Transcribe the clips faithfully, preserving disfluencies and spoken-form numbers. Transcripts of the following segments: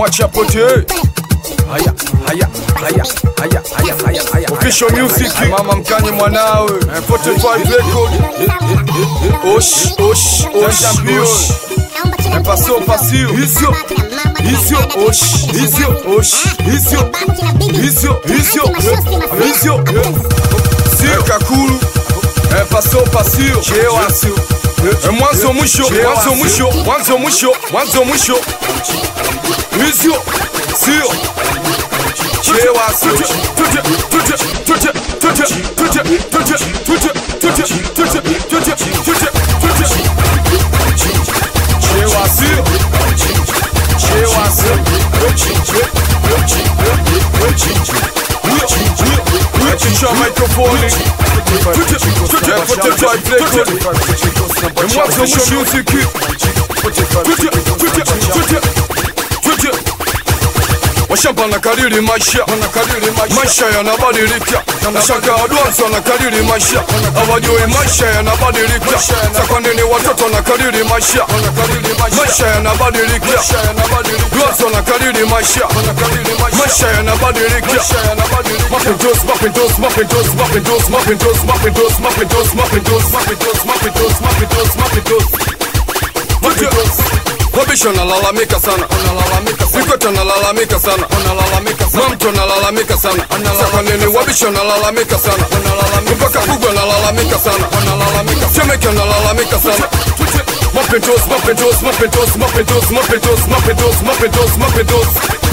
mwacha pote. Haya, haya, haya, haya, haya, haya, haya. Official music, mama mkanye mwanawe. forty-five record. Osh, osh, osh, osh. Passo, passio. Isio, isio, osh, isio, osh, isio, isio, isio, isio. Sio kakulu. Passo, passio. Chewasio. Mwanzo mwisho, mwanzo mwisho, mwanzo mwisho, mwanzo mwisho. Isio, sio. Chewasio. Tuje, tuje, tuje, tuje, tuje, tuje, tuje, tuje, tuje, tuje, tuje, tuje. Chewasio. Chewasio. Chicha microphone. Tuje, tuje, forty-five record. Mwanzo mwisho music. Tuje, tuje, tuje, tuje. Washamba na kadiri maisha, maisha yanabadilika. Nashaka advance na kadiri maisha, hawajui maisha yanabadilika. Sasa kwa nini watoto na kadiri maisha, maisha yanabadilika. Advance na kadiri maisha, maisha yanabadilika. Mapintos, mapintos, mapintos, mapintos, mapintos, mapintos, mapintos, mapintos, mapintos, mapintos, mapintos, mapintos. Wabisho nalalamika sana, Vikweta nalalamika sana, Mamto nalalamika sana. Saka nini wabisho nalalamika sana, Mpaka Kugwa nalalamika sana, Temeke nalalamika sana. Mapintos, mapintos, mapintos, mapintos, mapintos, mapintos, mapintos, mapintos.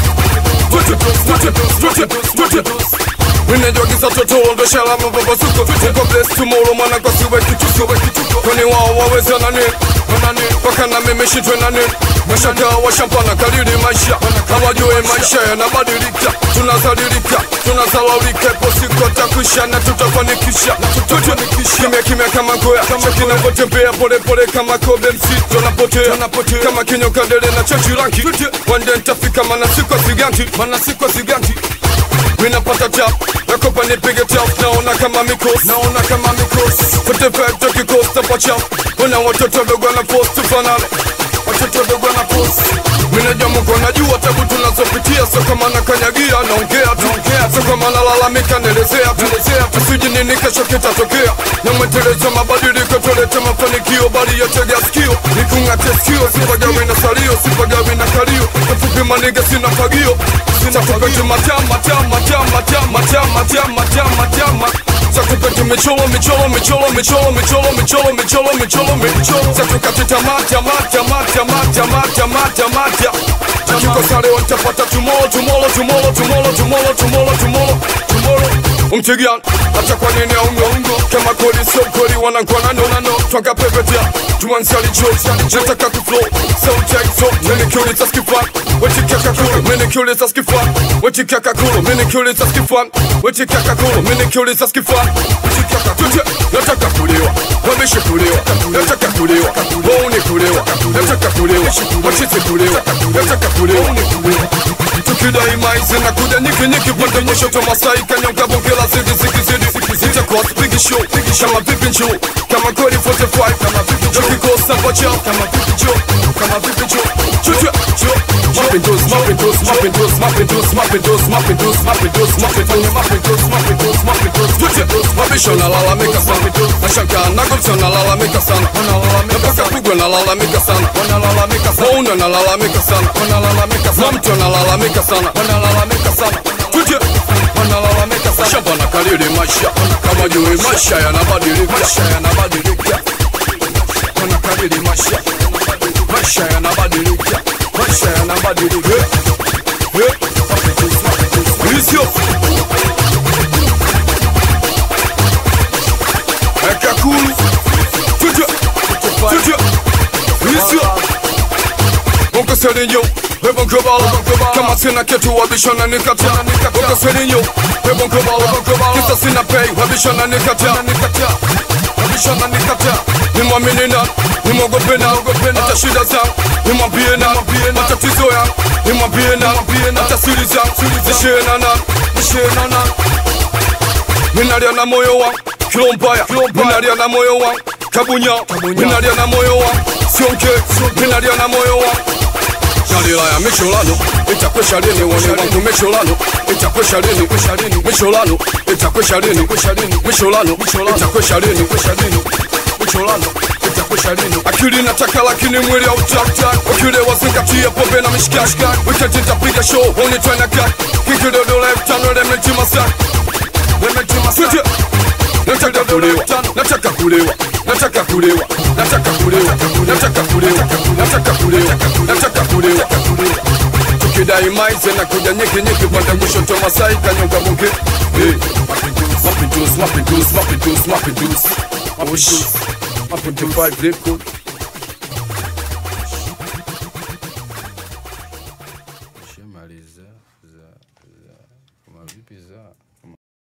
Minejogisa toto ndo shalama baba suko. Uko bless tomorrow mwana kwa siwe kituko. Kwani wao waweza nani, waka na mimi shitwe nani. Mashaka wa shampana kadiri maisha, hawajue maisha yanabadilika. Tunazalilika, tunazalaulika. Posiko takusha na tutafanikisha. Kimya kimya kama ngoya, kinapotembea pole pole kama kobe msito napotea. Kama kinyo kadele na chachi ranki. Wande nitafika mana sikwa siganti, mana sikwa siganti. Minapata tap, nakopa nipige tap. Naona kama mikos, naona kama mikos. forty-five toki costa pachap. Wana watoto dogo na post tufanane, watoto dogo na post. Minajua Mungu anajua tabu tunazopitia. So kama nakanyagia, naongea tu. So kama nalalamika, nelezea tu. Tusiji nini kesho kitatokea. Na mwetelezo mabadiliko tulete mafanikio. Bali yote ya skio, nikungate skio. Sipagawi na salio, sipagawi na kalio. Kafupi maniga sina fagio. Sina tukati matama, matama, matama, matama, matama, matama, matama. Sakupeti micholo, micholo, micholo, micholo, micholo, micholo, micholo, micholo, micholo. Satukati tamata, mata, mata, mata, mata, mata, mata. Chiko sale wantapata tomorrow, tomorrow, tomorrow, tomorrow, tomorrow, tomorrow, tomorrow, tomorrow. Umtigian, hata kwa nini aungo, ungo. Kama kodi so kodi wanangwana no na no. Twanga pepetia, tumansali jokes, nataka kuflow. So check, so, mini kulis askifan. Weti kaka kuro, mini kulis askifan. Weti kaka kuro, mini kulis askifan. Weti kaka kuro, mini kulis askifan. Weti kaka kuro, nataka kulewa. Wabishe kulewa, nataka kulewa. Wauni kulewa, nataka kulewa. Wachite kulewa, nataka kulewa. Tukidai maize na kuda niki niki. Pande mwisho to masai kanyonga bongela zidi zidi zidi. Zita kwa big show, kama vipi show. Kama kodi forty-five, kama vipi show. Tukikosa pacha, kama vipi show. Kama vipi show. Chuchu, chuchu. Mapintos, mapintos, mapintos, mapintos, mapintos, mapintos, mapintos, mapintos, mapintos, mapintos, mapintos. Chuchu, wabisho nalalamika sana. Nashaka nagomso nalalamika sana. Mpaka Kugwa nalalamika sana. Mauna nalalamika sana. Mamto nalalamika sana. Chuchu, wanalalamika sana. Shamba na kadiri maisha, kama jue maisha yanabadilika. Maisha yanabadilika. Wana kadiri maisha, maisha yanabadilika. Maisha yanabadilika. Isio Eka cool. Tuje, tuje. Isio Onko selinyo, hebon kobala. Kama sina ketu wabisho na nikata. Onko selinyo, hebon kobala. Kisa sina pay, wabisho na nikata. Wabisho na nikata. Nimwamini na, nimwogope na. Hata shida zangu, nimwambie na. Matatizo yangu, nimwambie na. Hata siri zangu, nishiena na. Nishiena na. Minalia na moyo wangu, kilo mbaya. Minalia na moyo wangu, kabunya. Minalia na moyo wangu, sionke. Minalia na moyo wangu. Nalila ya Michelano, itakwesha lini wone wangu Michelano, itakwesha lini, kwesha lini, Michelano, itakwesha lini, kwesha lini, Michelano, itakwesha lini, kwesha lini, Michelano, itakwesha lini. Akili nataka lakini mwili hautaki, wakile wazingatia pombe na mishikashika. Weekend nitapiga show, honi tena cut, kikidodo left tano lemeti masak, lemeti masak. Nataka kulewa, nataka kulewa, nataka kulewa, nataka kulewa, nataka kulewa, nataka kulewa, nataka kulewa. Tukidai maize na kuja nyiki nyiki panda kushoto Masai kanyonga bonge. Hey, mapinduzi, mapinduzi, mapinduzi, mapinduzi, mapinduzi, mapinduzi, five record. Shemaliza za za kama vipi za